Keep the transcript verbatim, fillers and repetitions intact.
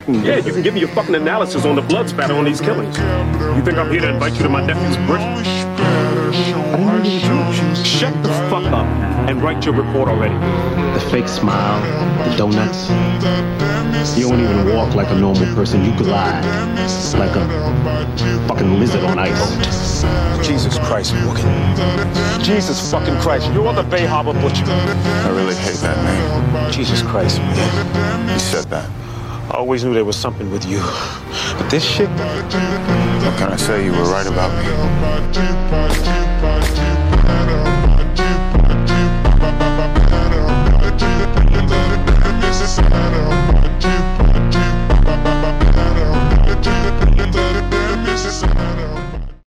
Yeah, you can give me your fucking analysis on the blood spatter on these killings. You think I'm here to invite you to my nephew's birthday? I didn't know you were Jewish. Shut the fuck up and write your report already. The fake smile, the donuts. You don't even walk like a normal person. You glide like a fucking lizard on ice. Jesus Christ, Morgan. Jesus fucking Christ. You're the Bay Harbor Butcher. I really hate that name. Jesus Christ, man. You said that. I always knew there was something with you. But this shit... What can I say? You were right about me.